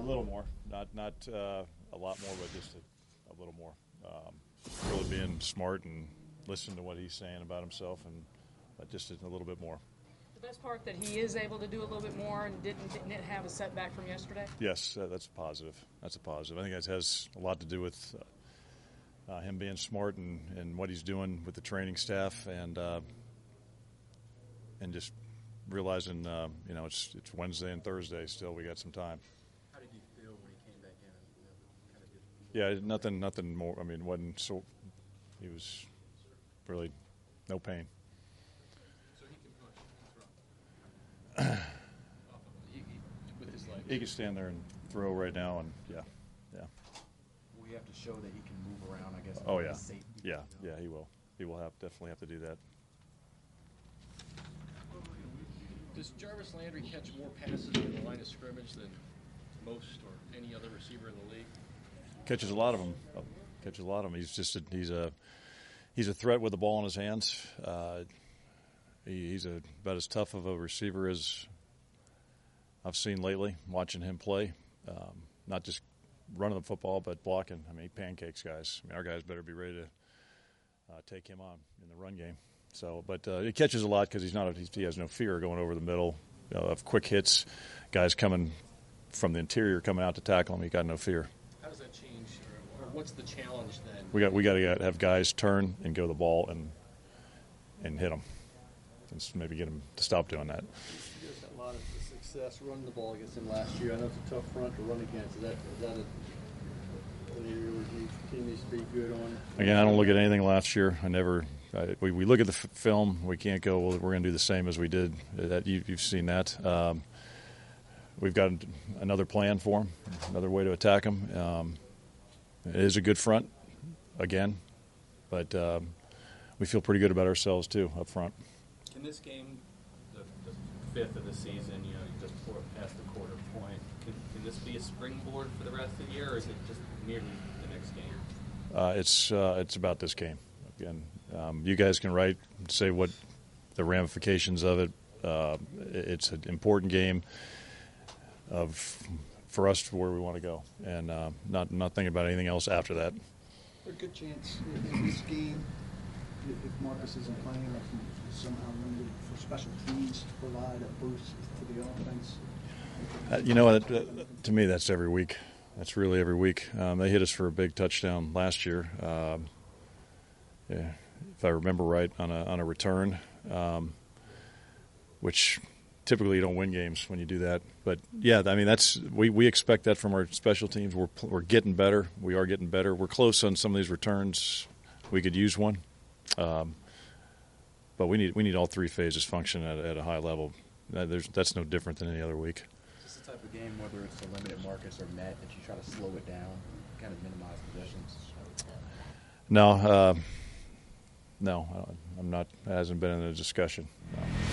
little more, not a lot more, but just a little more. Really being smart and listening to what he's saying about himself, and just a little bit more. The best part that he is able to do a little bit more and didn't have a setback from yesterday? Yes, that's a positive. That's a positive. I think that has a lot to do with him being smart and what he's doing with the training staff, and just realizing, it's Wednesday and Thursday still. We got some time. How did you feel when he came back in? Yeah, nothing more. I mean, wasn't so. He was really no pain. So he can push. With his legs. He can stand there and throw right now, and yeah. We have to show that he can move around, I guess. Oh yeah, Safety, yeah, he will. He will definitely have to do that. Does Jarvis Landry catch more passes in the line of scrimmage than most or any other receiver in the league? Catches a lot of them. He's a threat with the ball in his hands. He's about as tough of a receiver as I've seen lately. Watching him play, not just running the football, but blocking. I mean, he pancakes guys. I mean, our guys better be ready to take him on in the run game. So, but he catches a lot because he has no fear going over the middle of quick hits. Guys coming from the interior coming out to tackle him, he got no fear. How does that change, or what's the challenge then? We got to have guys turn and go the ball and hit them, and maybe get them to stop doing that. You guys had a lot of success running the ball against him last year. I know it's a tough front to run against. Is that an area where he continues to be good on? Again, I don't look at anything last year. We look at the film. We can't go, well, we're going to do the same as we did. You've seen that. We've got another plan for him, another way to attack him. It is a good front, again, but we feel pretty good about ourselves, too, up front. Can this game, the fifth of the season, you just past the quarter point, can this be a springboard for the rest of the year, or is it just merely the next game? It's about this game. Again, you guys can say what the ramifications of it. It's an important game for us to where we want to go, and not thinking about anything else after that. Is there a good chance in this game, if Marcus isn't playing, that he's somehow limited for special teams to provide a boost to the offense? To me, that's every week. That's really every week. They hit us for a big touchdown last year. If I remember right, on a return, which typically you don't win games when you do that. But yeah, I mean we expect that from our special teams. We're getting better. We are getting better. We're close on some of these returns. We could use one, but we need all three phases function at a high level. That's no different than any other week. Is this the type of game, whether it's to limit Marcus or Matt, that you try to slow it down, kind of minimize possessions? No, I'm not. It hasn't been in the discussion. No.